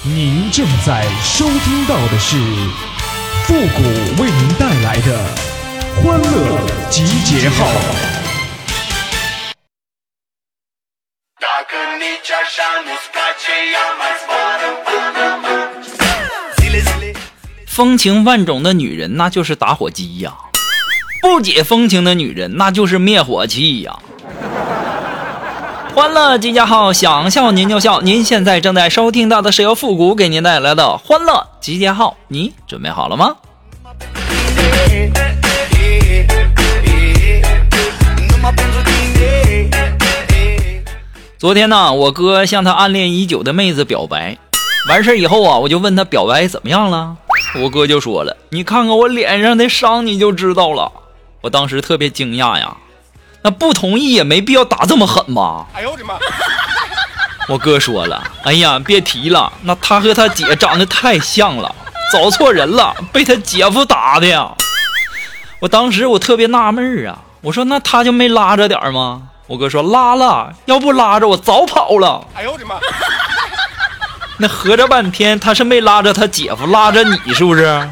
您正在收听到的是复古为您带来的欢乐集结号。 风情万种的女人那就是打火机呀，不解风情的女人那就是灭火器呀。欢乐集结号，想笑您就笑。您现在正在收听到的是由复古给您带来的欢乐集结号，你准备好了吗？昨天呢，我哥向他暗恋已久的妹子表白，完事以后啊，我就问他表白怎么样了，我哥就说了，你看看我脸上的伤你就知道了。我当时特别惊讶呀，那不同意也没必要打这么狠吧。哎呦我的妈！我哥说了，哎呀别提了，那他和他姐长得太像了，找错人了，被他姐夫打的呀。我当时我特别纳闷啊，我说那他就没拉着点吗？我哥说拉了，要不拉着我早跑了。哎呦我的妈！那合着半天他是没拉着他姐夫，拉着你是不是？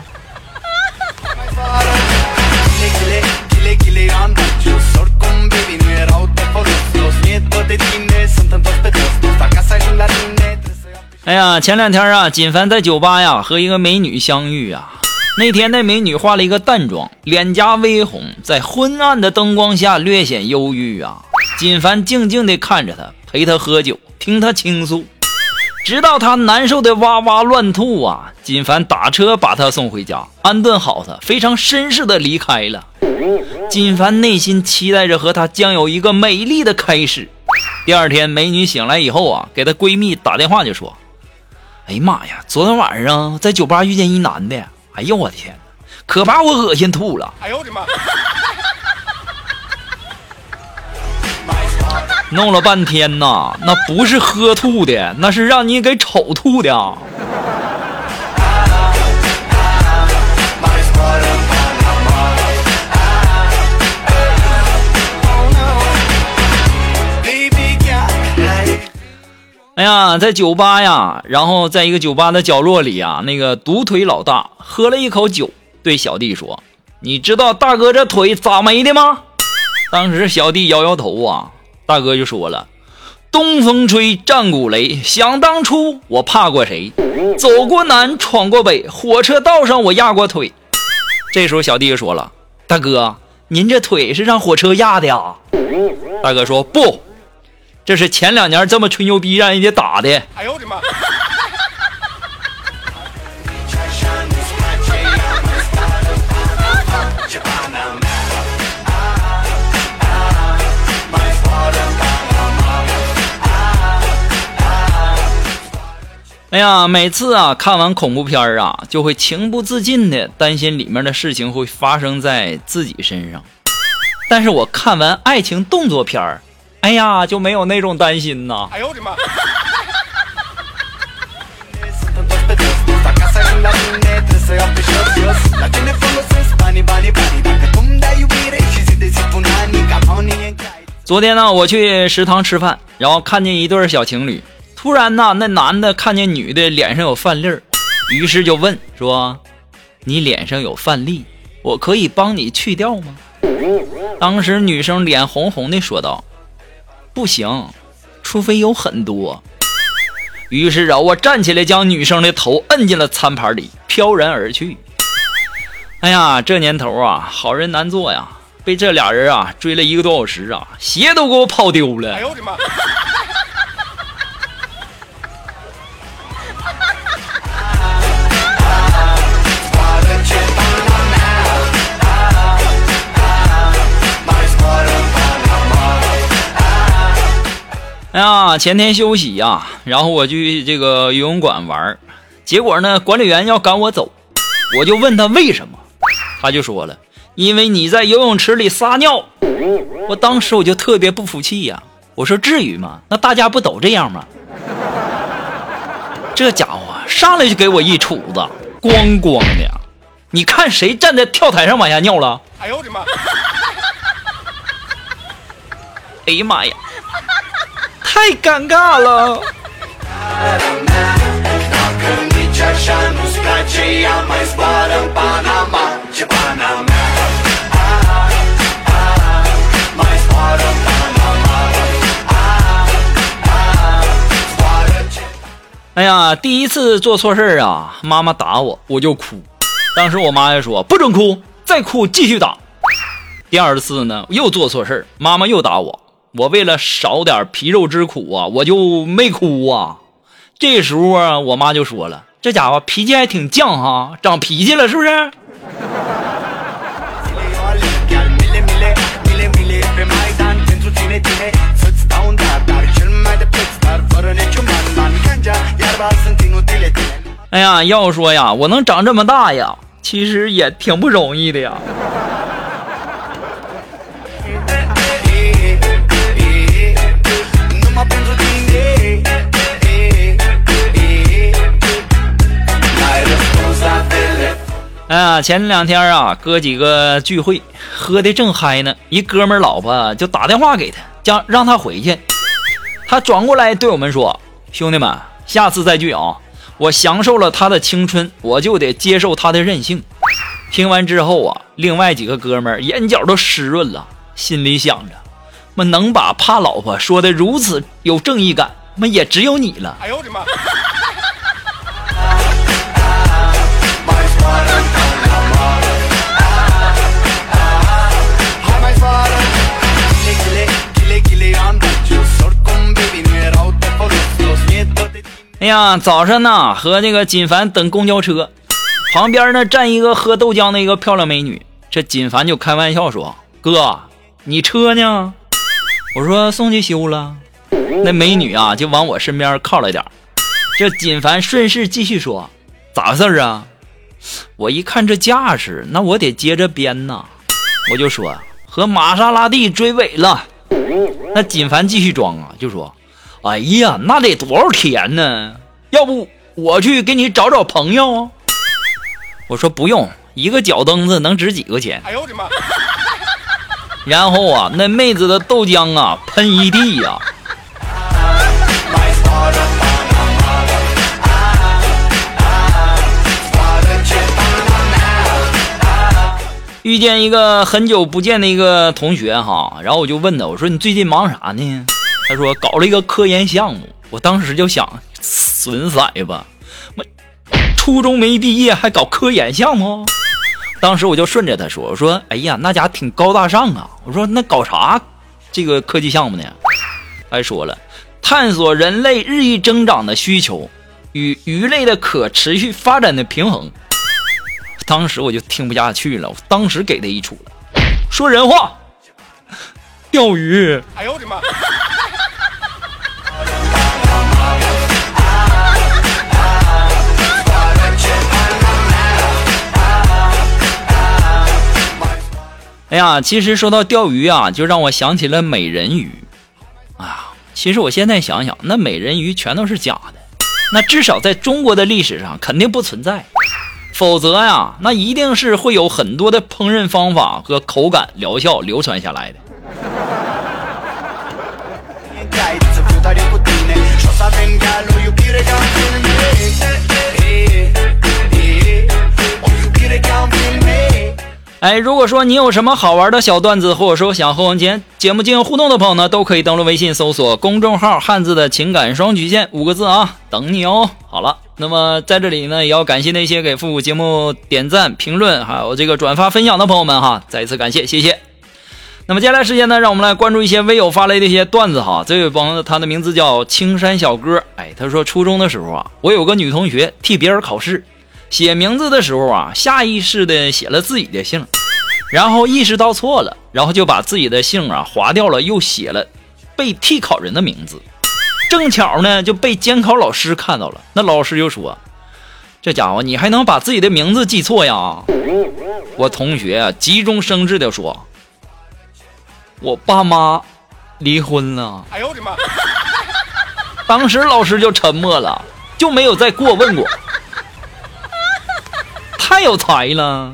哎呀，前两天啊，锦凡在酒吧呀和一个美女相遇啊。那天那美女化了一个淡妆，脸颊微红，在昏暗的灯光下略显忧郁啊。锦凡静静地看着她，陪她喝酒，听她倾诉，直到她难受的哇哇乱吐啊。锦凡打车把她送回家，安顿好她，非常绅士地离开了。锦凡内心期待着和她将有一个美丽的开始。第二天美女醒来以后啊，给她闺蜜打电话就说，哎呀妈呀，昨天晚上在酒吧遇见一男的，哎呦我的天，可把我恶心吐了。哎呦我的妈！弄了半天呐，那不是喝吐的，那是让你给丑吐的。哎呀，在酒吧呀，然后在一个酒吧的角落里啊，那个独腿老大喝了一口酒，对小弟说，你知道大哥这腿咋没的吗？当时小弟摇摇头啊，大哥就说了，东风吹战鼓擂，想当初我怕过谁，走过南闯过北，火车道上我压过腿。这时候小弟就说了，大哥您这腿是让火车压的呀？大哥说不，这是前2年这么吹牛逼让人家打的。哎呦我的妈！哎呀，每次啊看完恐怖片啊，就会情不自禁的担心里面的事情会发生在自己身上。但是我看完爱情动作片，哎呀就没有那种担心呐。哎呦我的妈！昨天呢，我去食堂吃饭，然后看见一对小情侣。突然呢，那男的看见女的脸上有饭粒儿，于是就问说，你脸上有饭粒，我可以帮你去掉吗？当时女生脸红红的说道，不行，除非有很多。于是啊，我站起来将女生的头摁进了餐盘里，飘然而去。哎呀，这年头啊，好人难做呀，被这俩人啊追了1个多小时啊，鞋都给我跑丢了。哎呦我的妈！哎呀，前天休息呀，然后我去这个游泳馆玩，结果呢，管理员要赶我走，我就问他为什么，他就说了，因为你在游泳池里撒尿。我当时我就特别不服气呀，我说至于吗？那大家不都这样吗？这家伙上来就给我一杵子，咣咣的，你看谁站在跳台上往下尿了？哎呦我的妈！哎呀妈呀！太尴尬了。 哎呀，第一次做错事啊，妈妈打我，我就哭。当时我妈也说不准哭，再哭继续打。第二次呢，又做错事，妈妈又打我。我为了少点皮肉之苦啊，我就没哭啊。这时候啊，我妈就说了：“这家伙脾气还挺犟哈，长脾气了是不是？”哎呀，要说呀，我能长这么大呀，其实也挺不容易的呀。哎呀，前两天啊，哥几个聚会，喝的正嗨呢，一哥们老婆就打电话给他，让他回去。他转过来对我们说：“兄弟们，下次再聚啊！我享受了他的青春，我就得接受他的任性。”听完之后啊，另外几个哥们眼角都湿润了，心里想着：能把怕老婆说得如此有正义感，也只有你了。哎呦我的妈！哎呀，早上呢和这个锦凡等公交车，旁边呢站一个喝豆浆的一个漂亮美女。这锦凡就开玩笑说：“哥，你车呢？”我说：“送去修了。”那美女啊就往我身边靠了点。这锦凡顺势继续说：“咋回事啊？”我一看这架势，那我得接着编呐。我就说：“和玛莎拉蒂追尾了。”那锦凡继续装啊，就说：“哎呀，那得多少钱呢？要不我去给你找找朋友？”我说：“不用，一个脚蹬子能值几个钱？”哎呦我的妈！然后啊，那妹子的豆浆啊喷一地呀。遇见一个很久不见的一个同学哈，然后我就问他，我说：“你最近忙啥呢？”他说：“搞了一个科研项目。”我当时就想，损色吧，我初中没毕业还搞科研项目。当时我就顺着他说：“我说，哎呀，那家挺高大上啊。”我说：“那搞啥这个科技项目呢？”还说了，探索人类日益增长的需求与鱼类的可持续发展的平衡。当时我就听不下去了，我当时给他一杵了，说人话，钓鱼。哎呦我的妈！哎呀，其实说到钓鱼啊，就让我想起了美人鱼啊。其实我现在想想，那美人鱼全都是假的，那至少在中国的历史上肯定不存在。否则呀，那一定是会有很多的烹饪方法和口感疗效流传下来的。哎，如果说你有什么好玩的小段子，或者说想和我们节目进行互动的朋友呢，都可以登录微信搜索公众号汉字的情感双曲线5个字啊，等你哦。好了，那么在这里呢，也要感谢那些给复古节目点赞评论还有这个转发分享的朋友们哈，再一次感谢，谢谢。那么接下来时间呢，让我们来关注一些微友发来的一些段子哈。这位朋友他的名字叫青山小哥，哎，他说初中的时候啊，我有个女同学替别人考试，写名字的时候啊，下意识的写了自己的姓，然后意识到错了，然后就把自己的姓啊划掉了，又写了被替考人的名字。正巧呢就被监考老师看到了，那老师就说：“这家伙你还能把自己的名字记错呀？”我同学啊急中生智的说：“我爸妈离婚了。”哎呦我的妈！当时老师就沉默了，就没有再过问过。太有才了。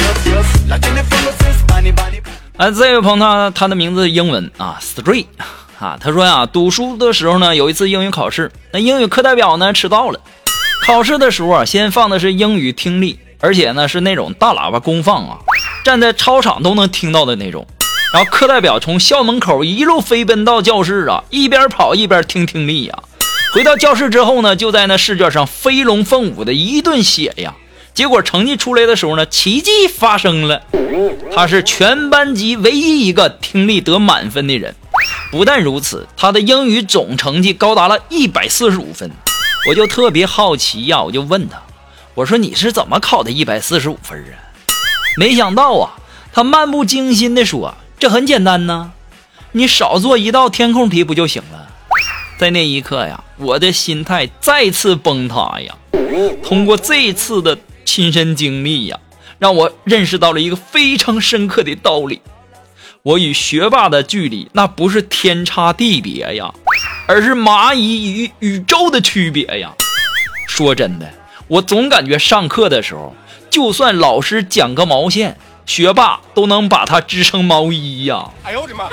这位朋友他的名字英文啊 Street 啊，他说呀，读书的时候呢，有一次英语考试，那英语课代表呢迟到了。考试的时候啊，先放的是英语听力，而且呢是那种大喇叭公放啊，站在操场都能听到的那种。然后课代表从校门口一路飞奔到教室啊，一边跑一边听听力呀。回到教室之后呢，就在那试卷上飞龙凤舞的一顿写呀。结果成绩出来的时候呢，奇迹发生了，他是全班级唯一一个听力得满分的人。不但如此，他的英语总成绩高达了145分。我就特别好奇呀，我就问他，我说你是怎么考的145分啊？没想到啊，他漫不经心地说，这很简单呢，你少做一道填空题不就行了？在那一刻呀，我的心态再次崩塌呀。通过这一次的亲身经历呀，让我认识到了一个非常深刻的道理，我与学霸的距离那不是天差地别呀，而是蚂蚁与宇宙的区别呀。说真的，我总感觉上课的时候，就算老师讲个毛线，学霸都能把它织成毛衣呀。哎呦我的妈！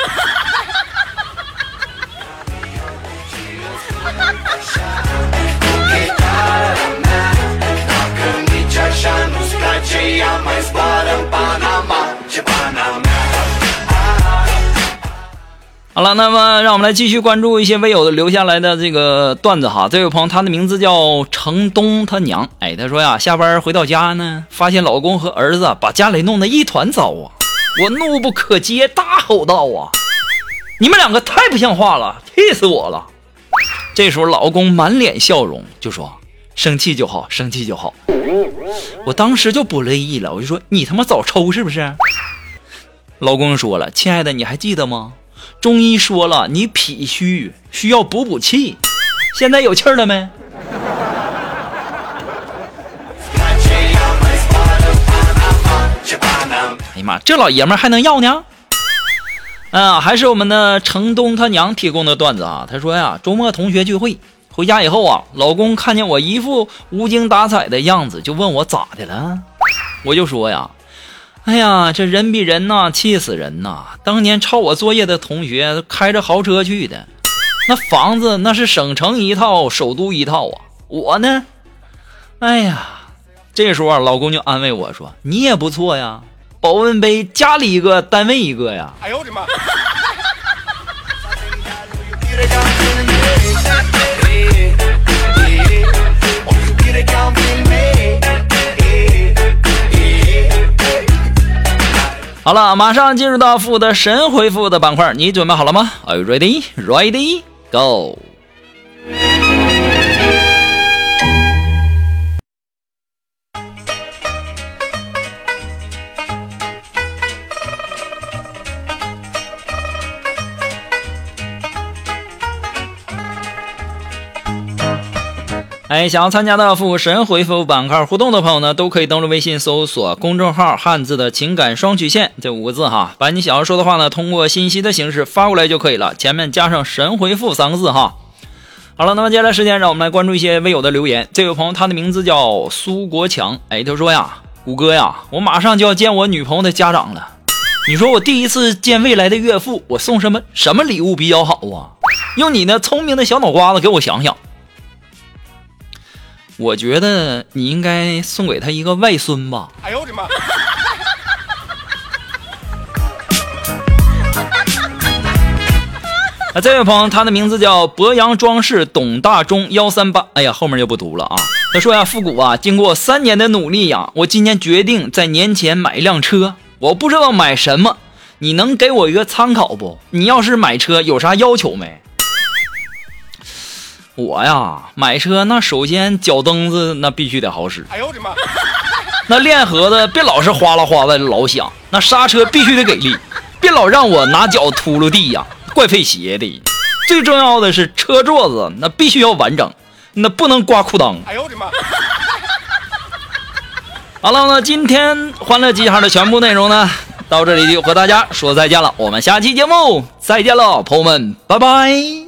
好了，那么让我们来继续关注一些微友的留下来的这个段子哈。这位朋友他的名字叫程东他娘，他说呀，下班回到家呢，发现老公和儿子把家里弄得一团糟啊，我怒不可遏，大吼道啊，你们两个太不像话了，气死我了。这时候老公满脸笑容就说，生气就好，生气就好。我当时就不乐意了，我就说，你他妈早抽是不是？老公说了，亲爱的，你还记得吗？中医说了，你脾虚，需要补气，现在有气儿了没？哎呀妈，这老爷们还能要呢？还是我们的程东他娘提供的段子啊。他说呀，周末同学聚会回家以后啊，老公看见我一副无精打采的样子，就问我咋的了。我就说呀，哎呀，这人比人呐，气死人呐！当年抄我作业的同学开着豪车去的，那房子那是省城一套，首都一套啊。我呢，哎呀，这时候啊，老公就安慰我说，你也不错呀，保温杯家里一个，单位一个呀。哎呦我的妈！好了，马上进入到父的神回复的板块，你准备好了吗？ Are you ready? Ready? Go! 想要参加到父神回复板块互动的朋友呢，都可以登录微信搜索公众号汉字的情感双曲线这5个字哈，把你想要说的话呢，通过信息的形式发过来就可以了，前面加上神回复3个字哈。好了，那么接下来时间让我们来关注一些微友的留言。这位朋友他的名字叫苏国强，他说呀，谷歌呀，我马上就要见我女朋友的家长了，你说我第一次见未来的岳父，我送什么礼物比较好啊？用你那聪明的小脑瓜子给我想想。我觉得你应该送给他一个外孙吧。哎呦我的妈！这位朋友他的名字叫博洋装饰董大中138，哎呀，后面就不读了啊。他说呀，复古啊，经过3年的努力呀，我今年决定在年前买一辆车，我不知道买什么，你能给我一个参考不？你要是买车有啥要求没？我呀，买车那首先脚蹬子那必须得好使，哎呦我的妈！那链盒子别老是哗啦哗啦老响，那刹车必须得给力，别老让我拿脚秃噜地呀，怪费鞋的。最重要的是车座子那必须要完整，那不能刮裤裆。哎呦我的妈！好了，那今天欢乐集合的全部内容呢，到这里就和大家说再见了，我们下期节目再见了，朋友们，拜拜。